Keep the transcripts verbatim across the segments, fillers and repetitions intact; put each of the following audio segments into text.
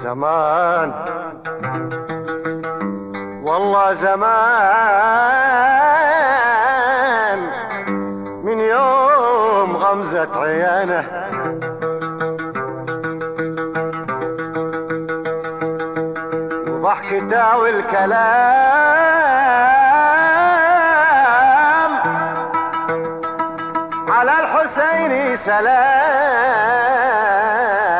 زمان والله زمان من يوم غمزة عيانه وضحكته والكلام على الحسين سلام.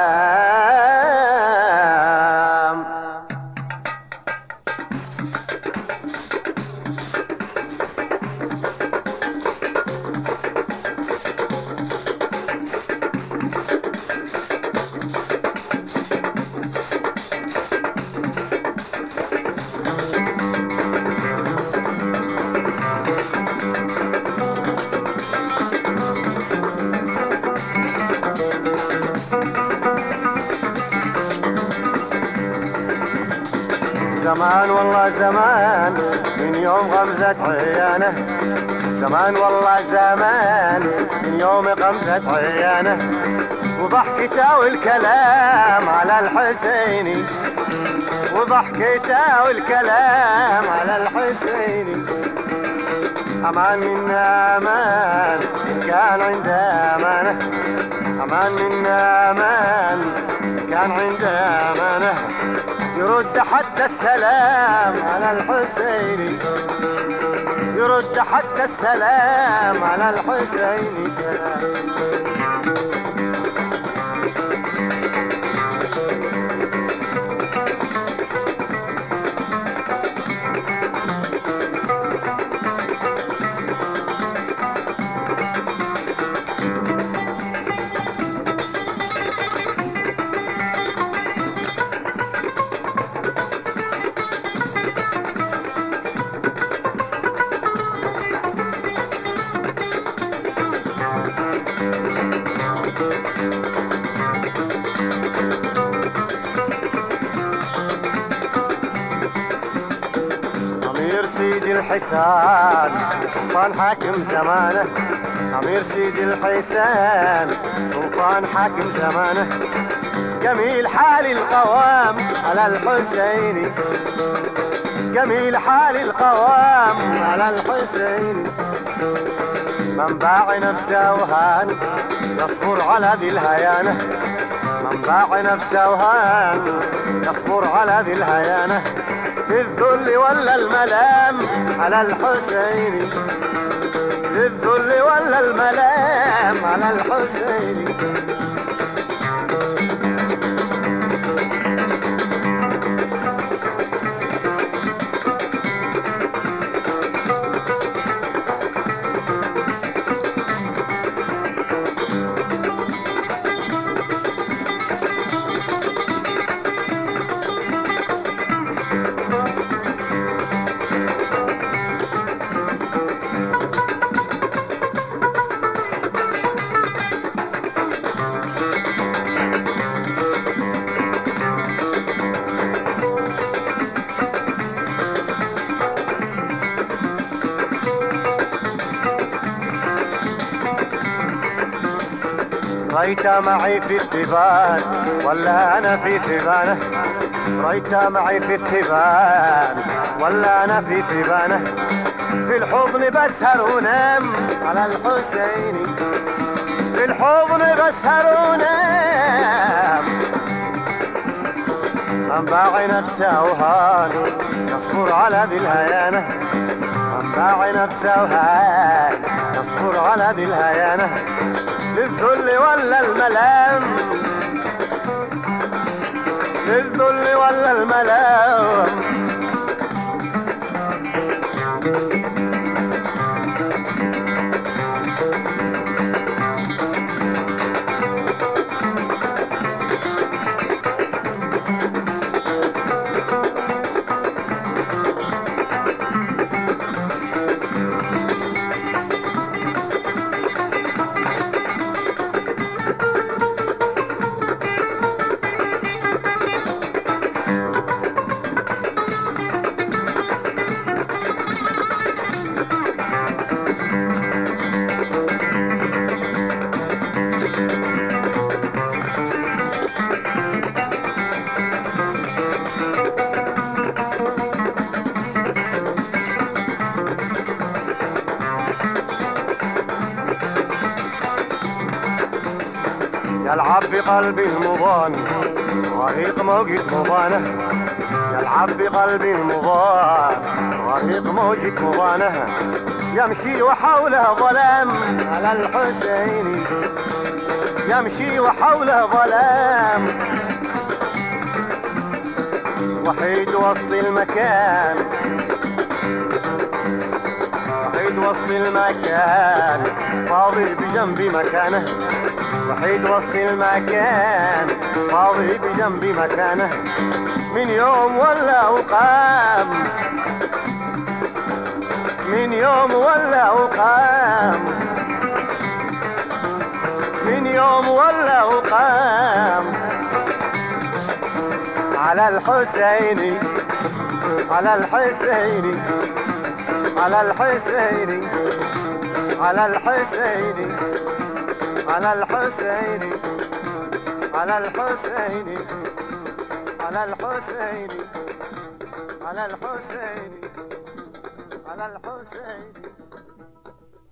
زمان والله زمان من يوم غمزة عيانه، زمان والله زمان من يوم غمزة عيانه وضحكته والكلام على الحسيني، وضحكته والكلام على الحسيني. أمان منا أمان كان عنده أمانة، أمان منا أمان كان عنده أمانة يرد حتى السلام على الحسيني، يرد حتى السلام على الحسيني سلام. سيدي الحسان سلطان حاكم زمانه، أمير سيدي الحسان سلطان حاكم زمانه جميل حال القوام على الحسيني، جميل حال القوام على الحسيني. من باع نفسه وهان يصبر على ذي الهيانة، من باع نفسه وهان يصبر على ذي الهيانة للذل ولا الملام على الحسيني، للذل ولا الملام على الحسيني. رأيت معي في التبان ولا أنا في تبانه، رأيت معي في التبان ولا أنا في تبانه في الحضن بسهر ونام على الحسيني، في الحضن بسهر ونام. من باع نفسه وهان يصبر على ذي الهيانة، من باع نفسه وهان يصبر على ذي الهيانة للذل ولا الملام، للذل ولا الملام. يلعب بقلبي المضان غريق موجة مضانه، يلعب بقلبي المضان غريق موجة مضانه، يمشي وحوله ظلام على الحسين، يمشي وحوله ظلام، وحيد وسط المكان، وحيد وسط المكان، فاضي بجنبي مكانه، وحيد وسط المكان، فاضي بجنبي مكانه، من يوم ولا وقام، من يوم ولا وقام، من يوم ولا وقام، على الحسيني، على الحسيني، على الحسيني، على الحسيني، على الحسيني، على الحسيني، على الحسيني، على الحسيني، على الحسيني.